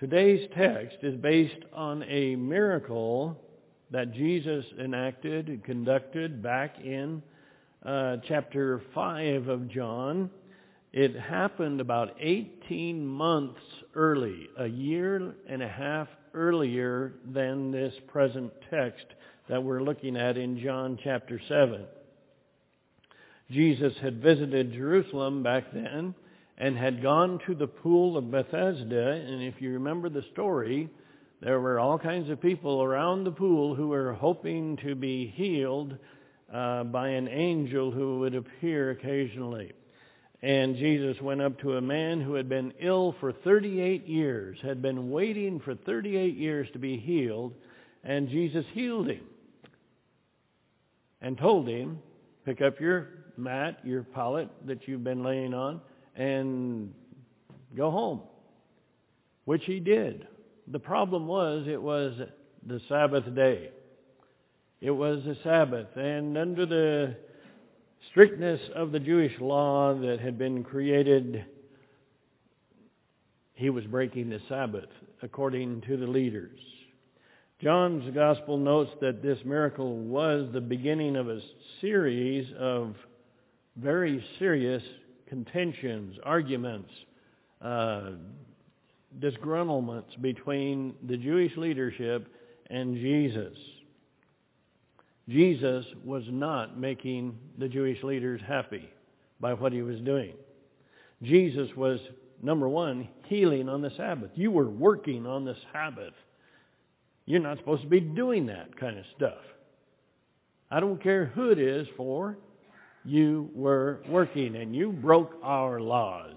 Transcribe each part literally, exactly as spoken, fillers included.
Today's text is based on a miracle that Jesus enacted and conducted back in uh, chapter five of John. It happened about eighteen months early, a year and a half earlier than this present text that we're looking at in John chapter seven. Jesus had visited Jerusalem back then and had gone to the pool of Bethesda, and if you remember the story, there were all kinds of people around the pool who were hoping to be healed uh, by an angel who would appear occasionally. And Jesus went up to a man who had been ill for thirty-eight years, had been waiting for thirty-eight years to be healed, and Jesus healed him and told him, pick up your mat, your pallet that you've been laying on, and go home, which he did. The problem was it was the Sabbath day. It was the Sabbath, and under the strictness of the Jewish law that had been created, he was breaking the Sabbath according to the leaders. John's gospel notes that this miracle was the beginning of a series of very serious contentions, arguments, uh, disgruntlements between the Jewish leadership and Jesus. Jesus was not making the Jewish leaders happy by what he was doing. Jesus was, number one, healing on the Sabbath. You were working on the Sabbath. You're not supposed to be doing that kind of stuff. I don't care who it is for. You were working and you broke our laws.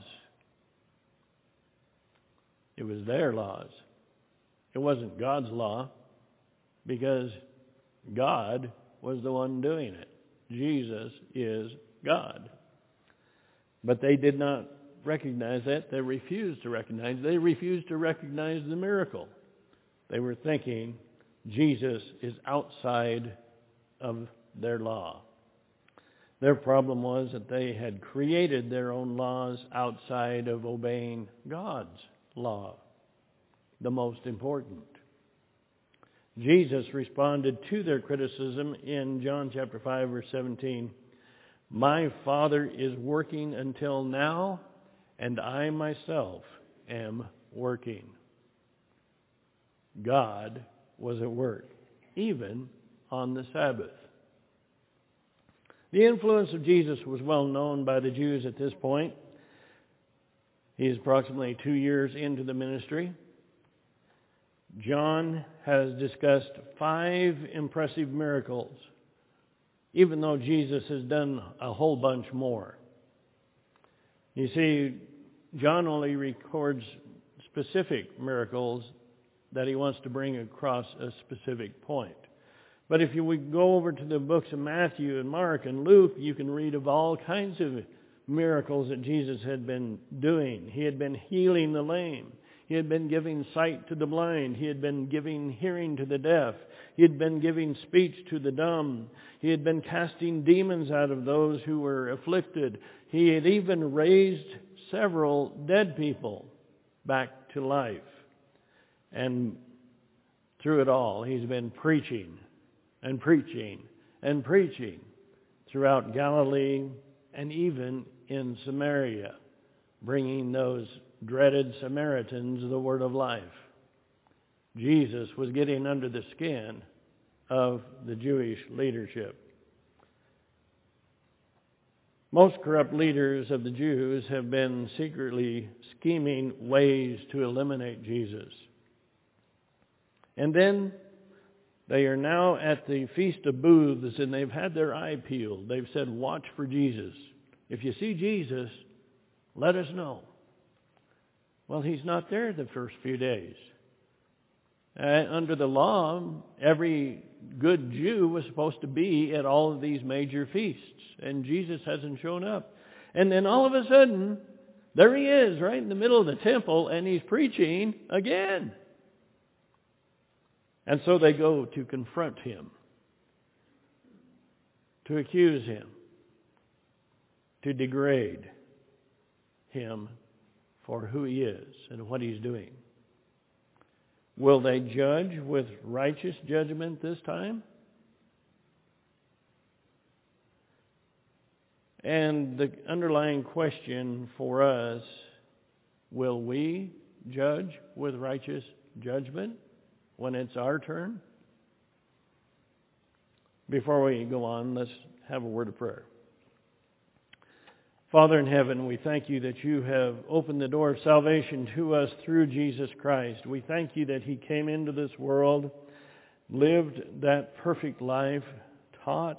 It was their laws. It wasn't God's law, because God was the one doing it. Jesus is God. But they did not recognize that. They refused to recognize. They refused to recognize the miracle. They were thinking Jesus is outside of their law. Their problem was that they had created their own laws outside of obeying God's law, the most important. Jesus responded to their criticism in John chapter five, verse seventeen. My Father is working until now, and I myself am working. God was at work, even on the Sabbath. The influence of Jesus was well known by the Jews at this point. He is approximately two years into the ministry. John has discussed five impressive miracles, even though Jesus has done a whole bunch more. You see, John only records specific miracles that he wants to bring across a specific point. But if you would go over to the books of Matthew and Mark and Luke, you can read of all kinds of miracles that Jesus had been doing. He had been healing the lame. He had been giving sight to the blind. He had been giving hearing to the deaf. He had been giving speech to the dumb. He had been casting demons out of those who were afflicted. He had even raised several dead people back to life. And through it all, he's been preaching and preaching and preaching throughout Galilee and even in Samaria, bringing those dreaded Samaritans the word of life. Jesus was getting under the skin of the Jewish leadership. Most corrupt leaders of the Jews have been secretly scheming ways to eliminate Jesus. And then they are now at the Feast of Booths, and they've had their eye peeled. They've said, watch for Jesus. If you see Jesus, let us know. Well, he's not there the first few days. Uh, under the law, every good Jew was supposed to be at all of these major feasts, and Jesus hasn't shown up. And then all of a sudden, there he is, right in the middle of the temple, and he's preaching again. And so they go to confront him, to accuse him, to degrade him for who he is and what he's doing. Will they judge with righteous judgment this time? And the underlying question for us, will we judge with righteous judgment when it's our turn? Before we go on, let's have a word of prayer. Father in heaven, we thank you that you have opened the door of salvation to us through Jesus Christ. We thank you that he came into this world, lived that perfect life, taught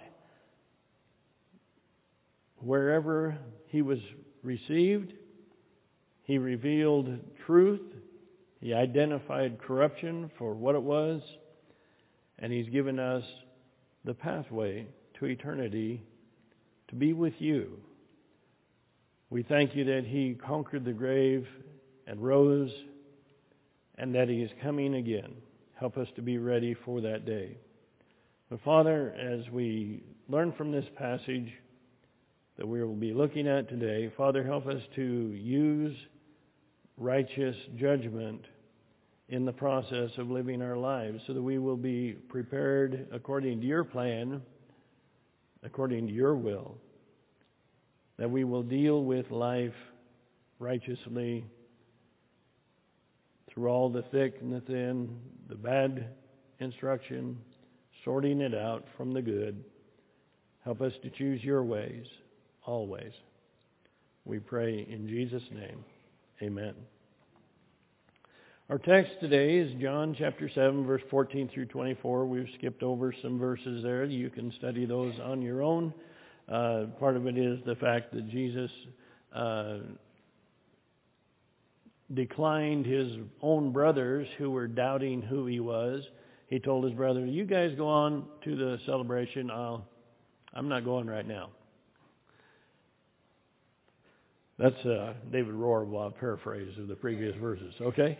wherever he was received. He revealed truth. He identified corruption for what it was. And he's given us the pathway to eternity to be with you. We thank you that he conquered the grave and rose, and that he is coming again. Help us to be ready for that day. But Father, as we learn from this passage that we will be looking at today, Father, help us to use righteous judgment in the process of living our lives so that we will be prepared according to your plan, according to your will, that we will deal with life righteously through all the thick and the thin, the bad instruction, sorting it out from the good. Help us to choose your ways, always. We pray in Jesus' name. Amen. Our text today is John chapter seven, verse fourteen through twenty-four. We've skipped over some verses there. You can study those on your own. Uh, part of it is the fact that Jesus uh, declined his own brothers who were doubting who he was. He told his brother, you guys go on to the celebration. I'll, I'm not going right now. That's uh, David Rohrbaugh paraphrase of the previous verses, okay?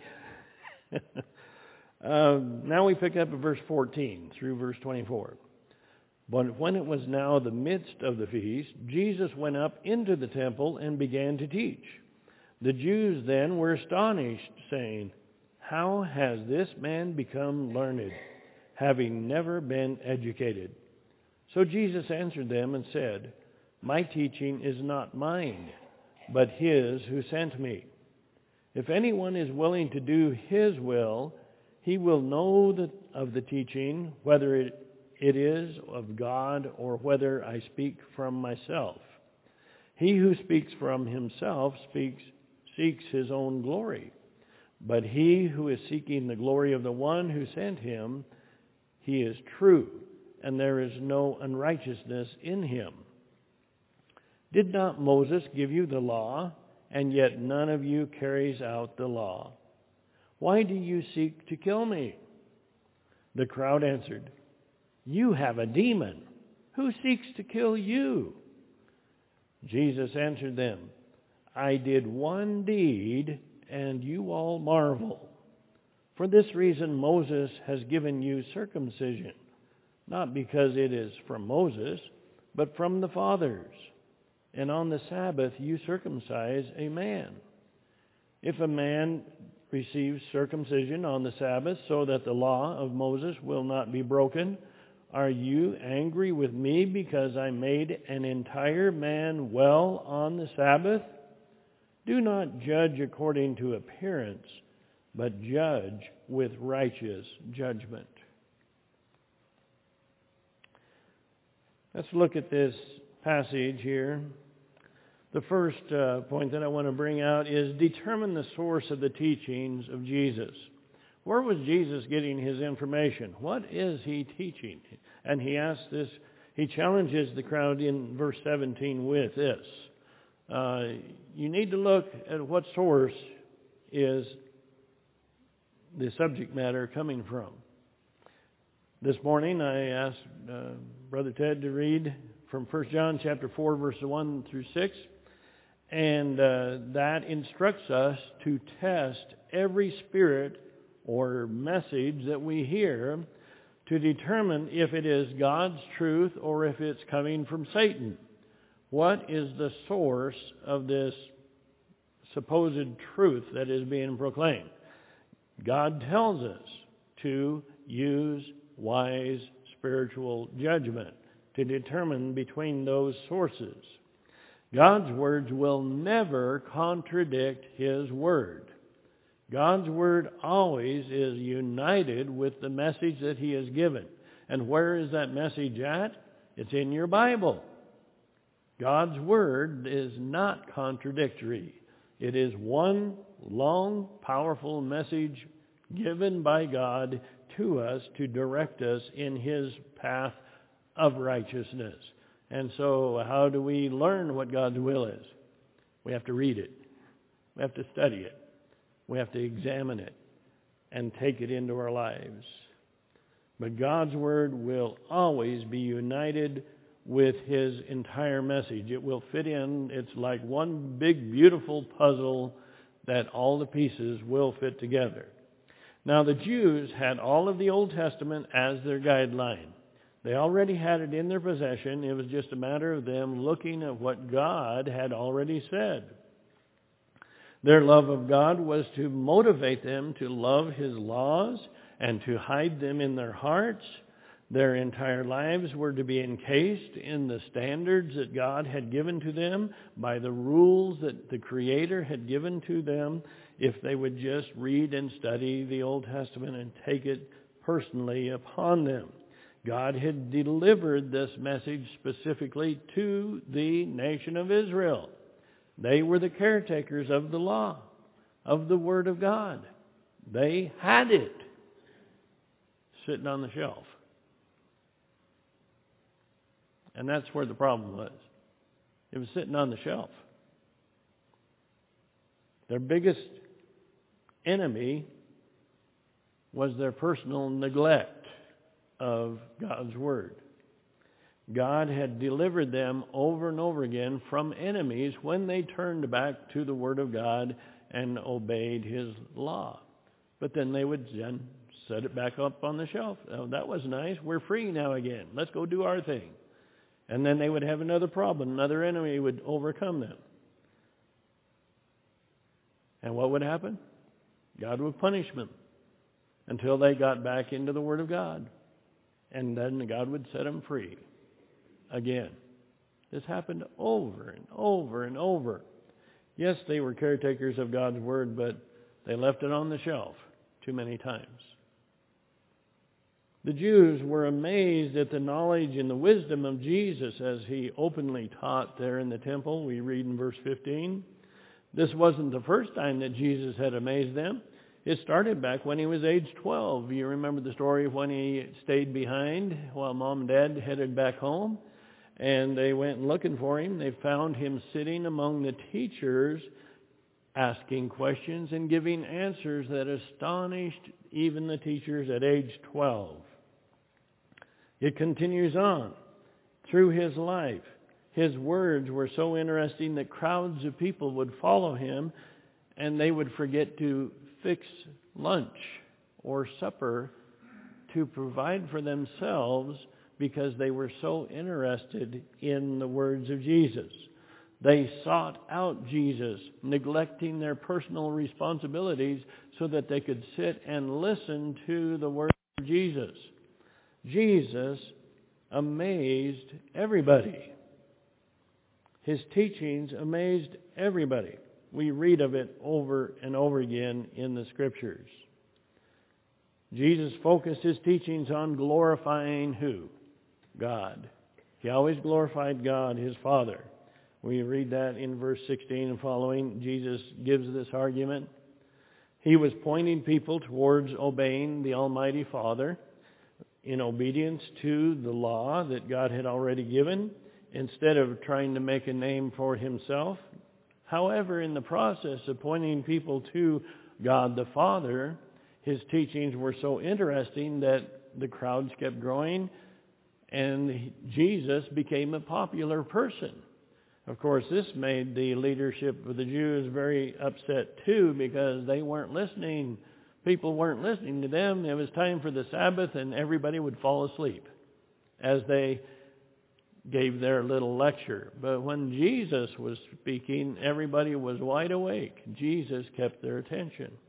uh, now we pick up at verse fourteen through verse twenty-four. But when it was now the midst of the feast, Jesus went up into the temple and began to teach. The Jews then were astonished, saying, how has this man become learned, having never been educated? So Jesus answered them and said, my teaching is not mine, but his who sent me. If anyone is willing to do his will, he will know the, of the teaching, whether it It is of God or whether I speak from myself. He who speaks from himself speaks, seeks his own glory. But he who is seeking the glory of the one who sent him, he is true, and there is no unrighteousness in him. Did not Moses give you the law, and yet none of you carries out the law? Why do you seek to kill me? The crowd answered, you have a demon. Who seeks to kill you? Jesus answered them, I did one deed, and you all marvel. For this reason Moses has given you circumcision, not because it is from Moses, but from the fathers. And on the Sabbath you circumcise a man. If a man receives circumcision on the Sabbath so that the law of Moses will not be broken, are you angry with me because I made an entire man well on the Sabbath? Do not judge according to appearance, but judge with righteous judgment. Let's look at this passage here. The first uh, point that I want to bring out is determine the source of the teachings of Jesus. Where was Jesus getting his information? What is he teaching? And he asks this, he challenges the crowd in verse seventeen with this. Uh, you need to look at what source is the subject matter coming from. This morning I asked uh, Brother Ted to read from First John chapter four, verses one through six. And uh, that instructs us to test every spirit or message that we hear to determine if it is God's truth or if it's coming from Satan. What is the source of this supposed truth that is being proclaimed? God tells us to use wise spiritual judgment to determine between those sources. God's words will never contradict His Word. God's Word always is united with the message that He has given. And where is that message at? It's in your Bible. God's Word is not contradictory. It is one long, powerful message given by God to us to direct us in His path of righteousness. And so how do we learn what God's will is? We have to read it. We have to study it. We have to examine it and take it into our lives. But God's Word will always be united with His entire message. It will fit in. It's like one big, beautiful puzzle that all the pieces will fit together. Now, the Jews had all of the Old Testament as their guideline. They already had it in their possession. It was just a matter of them looking at what God had already said. Their love of God was to motivate them to love His laws and to hide them in their hearts. Their entire lives were to be encased in the standards that God had given to them by the rules that the Creator had given to them if they would just read and study the Old Testament and take it personally upon them. God had delivered this message specifically to the nation of Israel. They were the caretakers of the law, of the Word of God. They had it sitting on the shelf. And that's where the problem was. It was sitting on the shelf. Their biggest enemy was their personal neglect of God's Word. God had delivered them over and over again from enemies when they turned back to the Word of God and obeyed His law. But then they would then set it back up on the shelf. Oh, that was nice. We're free now again. Let's go do our thing. And then they would have another problem. Another enemy would overcome them. And what would happen? God would punish them until they got back into the Word of God. And then God would set them free again. This happened over and over and over. Yes, they were caretakers of God's Word, but they left it on the shelf too many times. The Jews were amazed at the knowledge and the wisdom of Jesus as He openly taught there in the temple. We read in verse fifteen. This wasn't the first time that Jesus had amazed them. It started back when He was age twelve. You remember the story of when He stayed behind while Mom and Dad headed back home? And they went looking for Him. They found Him sitting among the teachers, asking questions and giving answers that astonished even the teachers at age twelve. It continues on through His life. His words were so interesting that crowds of people would follow Him, and they would forget to fix lunch or supper to provide for themselves because they were so interested in the words of Jesus. They sought out Jesus, neglecting their personal responsibilities so that they could sit and listen to the words of Jesus. Jesus amazed everybody. His teachings amazed everybody. We read of it over and over again in the Scriptures. Jesus focused His teachings on glorifying who? God. He always glorified God, His Father. We read that in verse sixteen and following. Jesus gives this argument. He was pointing people towards obeying the Almighty Father in obedience to the law that God had already given, instead of trying to make a name for Himself. However, in the process of pointing people to God the Father, His teachings were so interesting that the crowds kept growing, and Jesus became a popular person. Of course, this made the leadership of the Jews very upset too, because they weren't listening. People weren't listening to them. It was time for the Sabbath, and everybody would fall asleep as they gave their little lecture. But when Jesus was speaking, everybody was wide awake. Jesus kept their attention.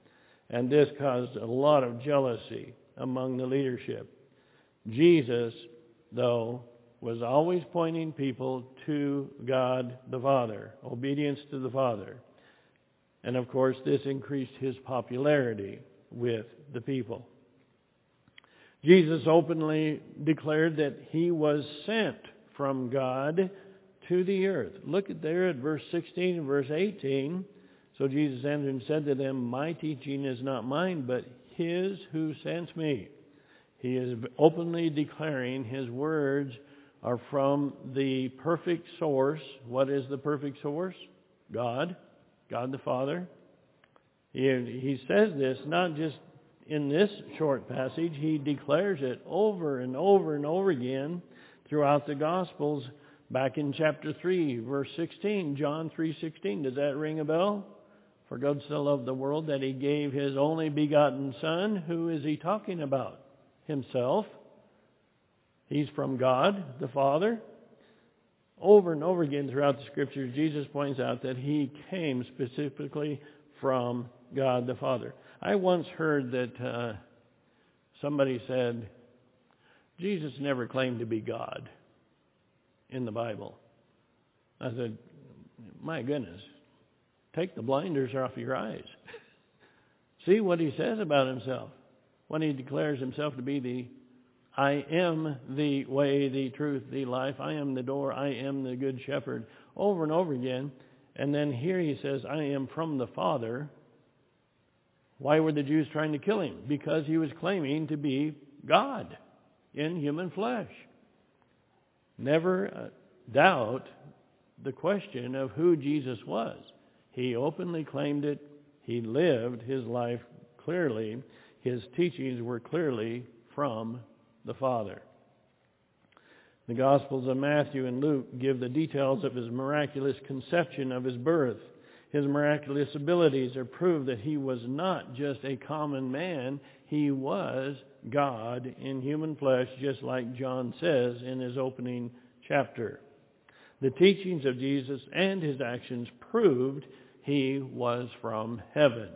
And this caused a lot of jealousy among the leadership. Jesus, though, was always pointing people to God the Father, obedience to the Father. And of course, this increased his popularity with the people. Jesus openly declared that he was sent from God to the earth. Look at there at verse sixteen and verse eighteen. So Jesus answered and said to them, my teaching is not mine, but his who sent me. He is openly declaring his words are from the perfect source. What is the perfect source? God. God the Father. He, he says this not just in this short passage. He declares it over and over and over again throughout the Gospels. Back in chapter three, verse sixteen, John three sixteen. Does that ring a bell? For God so loved the world that he gave his only begotten Son. Who is he talking about? Himself. He's from God, the Father. Over and over again throughout the Scriptures, Jesus points out that he came specifically from God the Father. I once heard that uh, somebody said, Jesus never claimed to be God in the Bible. I said, my goodness, take the blinders off your eyes. See what he says about himself when he declares himself to be the I am the way, the truth, the life. I am the door. I am the good shepherd. Over and over again. And then here he says, I am from the Father. Why were the Jews trying to kill him? Because he was claiming to be God in human flesh. Never doubt the question of who Jesus was. He openly claimed it. He lived his life clearly. His teachings were clearly from the Father. The Gospels of Matthew and Luke give the details of his miraculous conception of his birth. His miraculous abilities are proof that he was not just a common man. He was God in human flesh, just like John says in his opening chapter. The teachings of Jesus and his actions proved he was from heaven.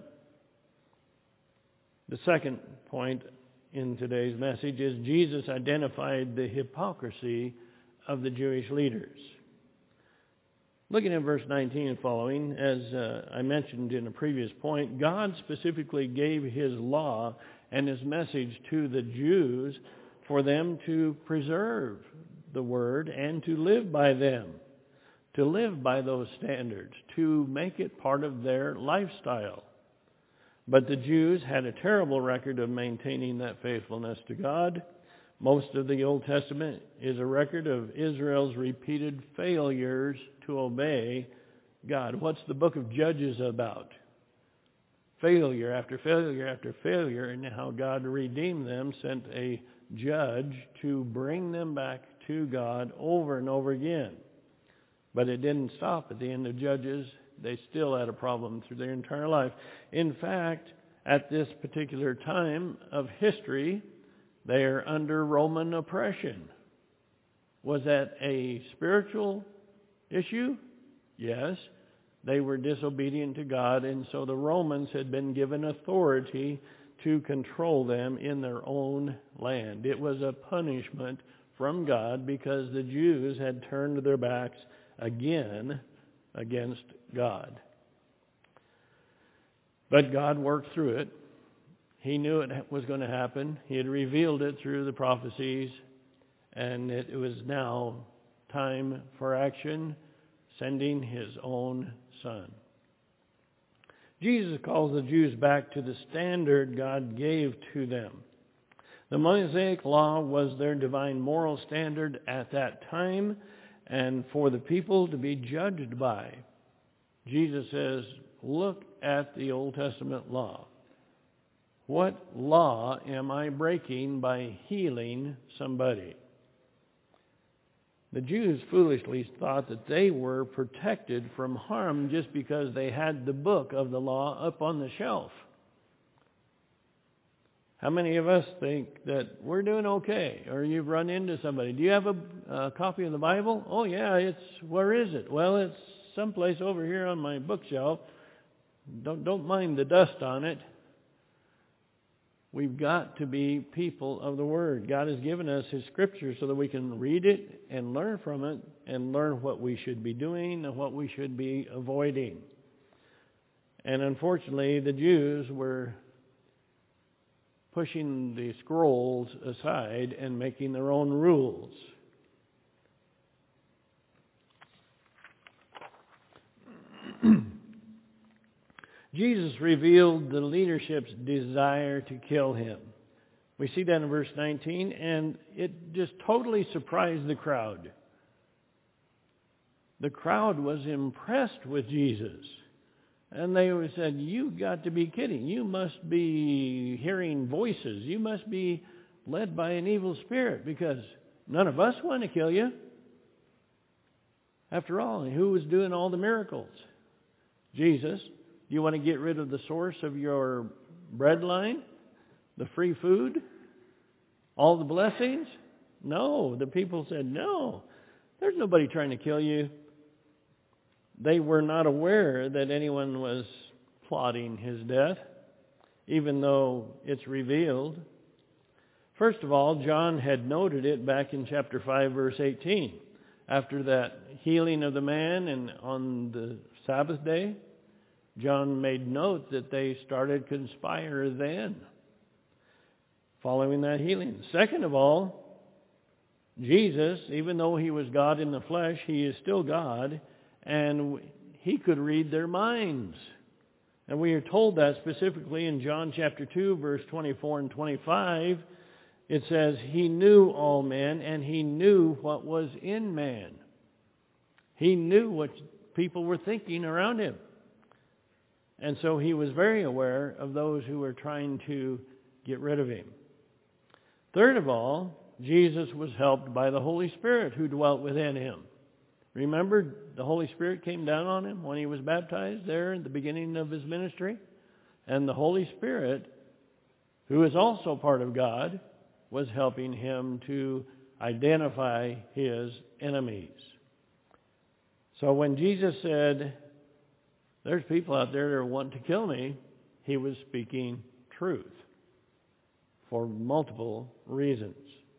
The second point in today's message is Jesus identified the hypocrisy of the Jewish leaders. Looking at verse nineteen and following, as uh, I mentioned in a previous point, God specifically gave his law and his message to the Jews for them to preserve the word and to live by them, to live by those standards, to make it part of their lifestyle. But the Jews had a terrible record of maintaining that faithfulness to God. Most of the Old Testament is a record of Israel's repeated failures to obey God. What's the book of Judges about? Failure after failure after failure, and how God redeemed them, sent a judge to bring them back to God over and over again. But it didn't stop at the end of Judges. They still had a problem through their entire life. In fact, at this particular time of history, they are under Roman oppression. Was that a spiritual issue? Yes. They were disobedient to God, and so the Romans had been given authority to control them in their own land. It was a punishment from God because the Jews had turned their backs again against God. But God worked through it. He knew it was going to happen. He had revealed it through the prophecies, and it was now time for action, sending his own Son. Jesus calls the Jews back to the standard God gave to them. The Mosaic Law was their divine moral standard at that time, and for the people to be judged by. Jesus says, look at the Old Testament law. What law am I breaking by healing somebody? The Jews foolishly thought that they were protected from harm just because they had the book of the law up on the shelf. How many of us think that we're doing okay? Or you've run into somebody. Do you have a, a copy of the Bible? Oh yeah, it's, where is it? Well, it's someplace over here on my bookshelf. Don't, don't mind the dust on it. We've got to be people of the Word. God has given us His Scripture so that we can read it and learn from it and learn what we should be doing and what we should be avoiding. And unfortunately, the Jews were pushing the scrolls aside and making their own rules. Jesus revealed the leadership's desire to kill him. We see that in verse nineteen, and it just totally surprised the crowd. The crowd was impressed with Jesus. And they said, "You've got to be kidding. You must be hearing voices. You must be led by an evil spirit, because none of us want to kill you. After all, who was doing all the miracles? Jesus. You want to get rid of the source of your bread line? The free food? All the blessings?" No. The people said, "No. There's nobody trying to kill you." They were not aware that anyone was plotting his death, even though it's revealed. First of all, John had noted it back in chapter five, verse eighteen. After that healing of the man and on the Sabbath day, John made note that they started conspire then, following that healing. Second of all, Jesus, even though he was God in the flesh, he is still God, and he could read their minds. And we are told that specifically in John chapter two, verse twenty-four and twenty-five. It says, he knew all men, and he knew what was in man. He knew what people were thinking around him. And so he was very aware of those who were trying to get rid of him. Third of all, Jesus was helped by the Holy Spirit who dwelt within him. Remember, the Holy Spirit came down on him when he was baptized there at the beginning of his ministry. And the Holy Spirit, who is also part of God, was helping him to identify his enemies. So when Jesus said, "There's people out there that want to kill me," he was speaking truth for multiple reasons.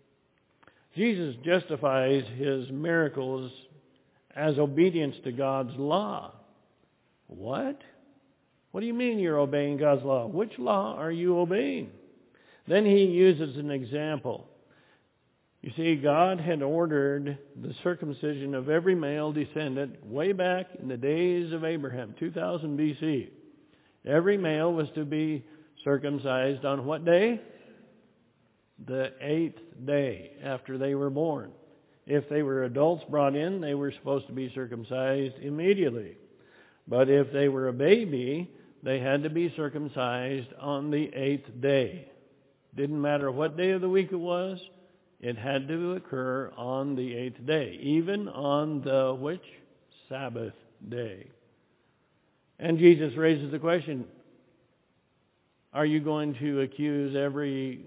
Jesus justifies his miracles as obedience to God's law. What? What do you mean you're obeying God's law? Which law are you obeying? Then he uses an example. You see, God had ordered the circumcision of every male descendant way back in the days of Abraham, two thousand B C. Every male was to be circumcised on what day? The eighth day after they were born. If they were adults brought in, they were supposed to be circumcised immediately. But if they were a baby, they had to be circumcised on the eighth day. Didn't matter what day of the week it was, it had to occur on the eighth day, even on the which? Sabbath day. And Jesus raises the question, are you going to accuse every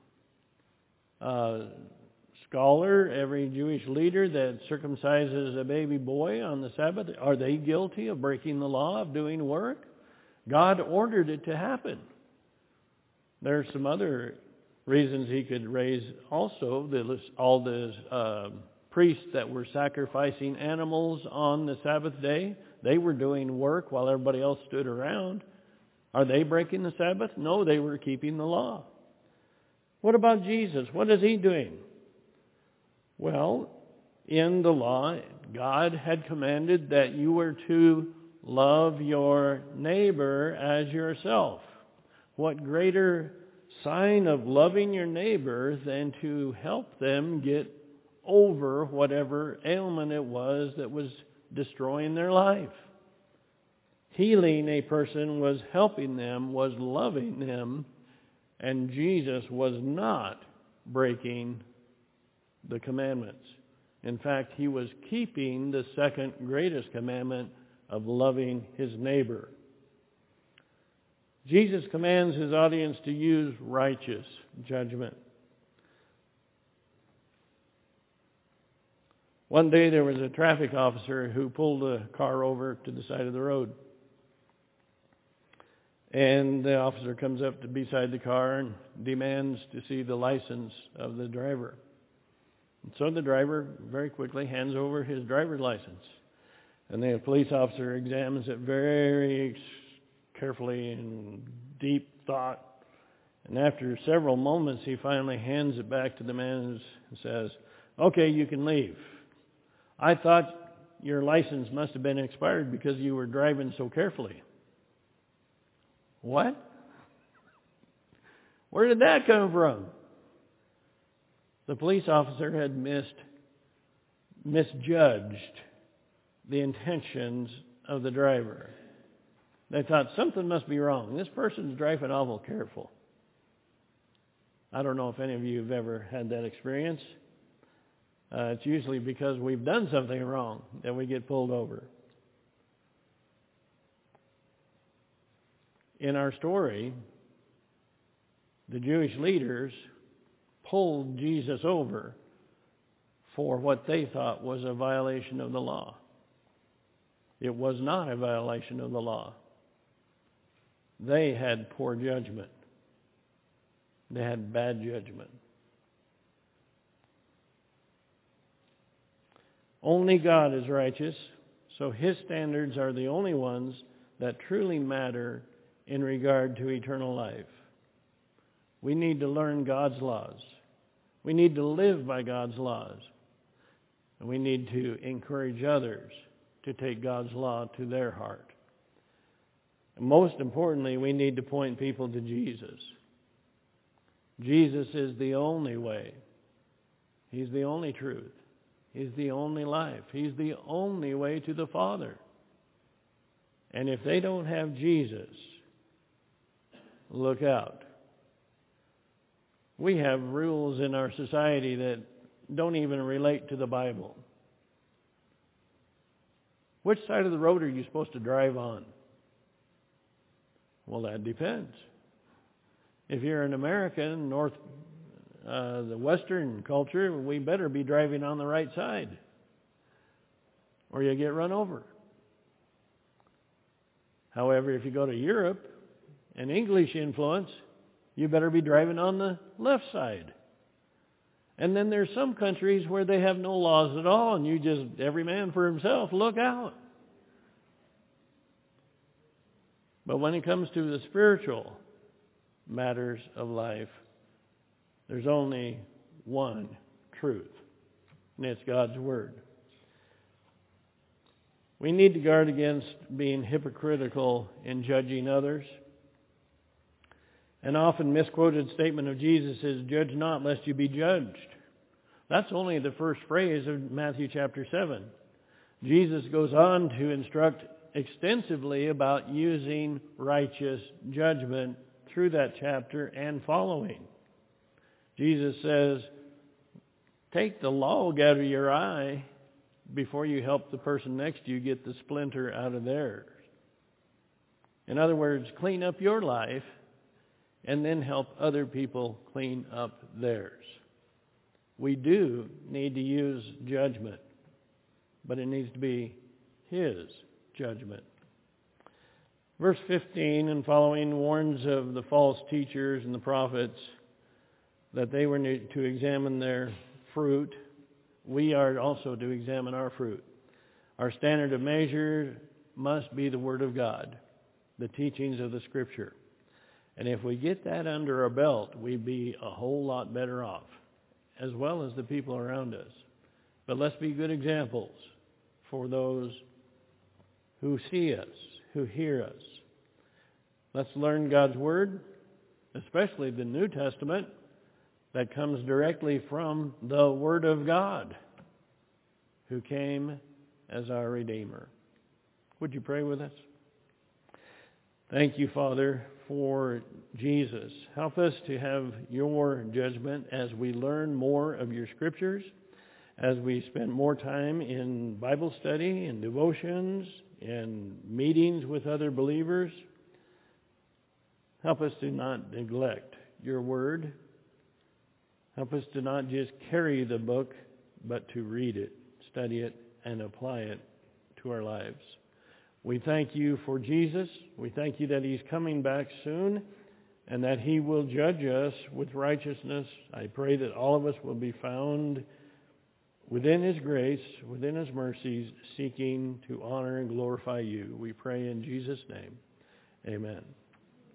uh, scholar, every Jewish leader that circumcises a baby boy on the Sabbath? Are they guilty of breaking the law, of doing work? God ordered it to happen. There are some other reasons he could raise also. The, all the uh, priests that were sacrificing animals on the Sabbath day, they were doing work while everybody else stood around. Are they breaking the Sabbath? No, they were keeping the law. What about Jesus? What is he doing? Well, in the law, God had commanded that you were to love your neighbor as yourself. What greater sign of loving your neighbor than to help them get over whatever ailment it was that was destroying their life? Healing a person was helping them, was loving them, and Jesus was not breaking the commandments. In fact, he was keeping the second greatest commandment of loving his neighbor. Jesus commands his audience to use righteous judgment. One day there was a traffic officer who pulled a car over to the side of the road. And the officer comes up to beside the car and demands to see the license of the driver. And so the driver very quickly hands over his driver's license. And the police officer examines it very carefully and deep thought. And after several moments, he finally hands it back to the man and says, "Okay, you can leave. I thought your license must have been expired because you were driving so carefully." What? Where did that come from? The police officer had missed, misjudged the intentions of the driver. They thought something must be wrong. This person's driving awful careful. I don't know if any of you have ever had that experience. Uh, it's usually because we've done something wrong that we get pulled over. In our story, the Jewish leaders pulled Jesus over for what they thought was a violation of the law. It was not a violation of the law. They had poor judgment. They had bad judgment. Only God is righteous, so His standards are the only ones that truly matter in regard to eternal life. We need to learn God's laws. We need to live by God's laws. And we need to encourage others to take God's law to their heart. And most importantly, we need to point people to Jesus. Jesus is the only way. He's the only truth. He's the only life. He's the only way to the Father. And if they don't have Jesus, look out. We have rules in our society that don't even relate to the Bible. Which side of the road are you supposed to drive on? Well, that depends. If you're an American, North, uh, the Western culture, we better be driving on the right side, or you get run over. However, if you go to Europe, an English influence, you better be driving on the left side. And then there's some countries where they have no laws at all, and you just, every man for himself, look out. But when it comes to the spiritual matters of life, there's only one truth, and it's God's Word. We need to guard against being hypocritical in judging others. An often misquoted statement of Jesus is, "Judge not, lest you be judged." That's only the first phrase of Matthew chapter seven. Jesus goes on to instruct extensively about using righteous judgment through that chapter and following. Jesus says, take the log out of your eye before you help the person next to you get the splinter out of theirs. In other words, clean up your life and then help other people clean up theirs. We do need to use judgment, but it needs to be His judgment. Verse fifteen and following warns of the false teachers and the prophets that they were to examine their fruit. We are also to examine our fruit. Our standard of measure must be the Word of God, the teachings of the Scripture. And if we get that under our belt, we'd be a whole lot better off, as well as the people around us. But let's be good examples for those who see us, who hear us. Let's learn God's Word, especially the New Testament, that comes directly from the Word of God, who came as our Redeemer. Would you pray with us? Thank you, Father, for Jesus. Help us to have your judgment as we learn more of your Scriptures, as we spend more time in Bible study and devotions and meetings with other believers. Help us to not neglect your Word. Help us to not just carry the book, but to read it, study it, and apply it to our lives. We thank you for Jesus. We thank you that he's coming back soon and that he will judge us with righteousness. I pray that all of us will be found within his grace, within his mercies, seeking to honor and glorify you. We pray in Jesus' name. Amen.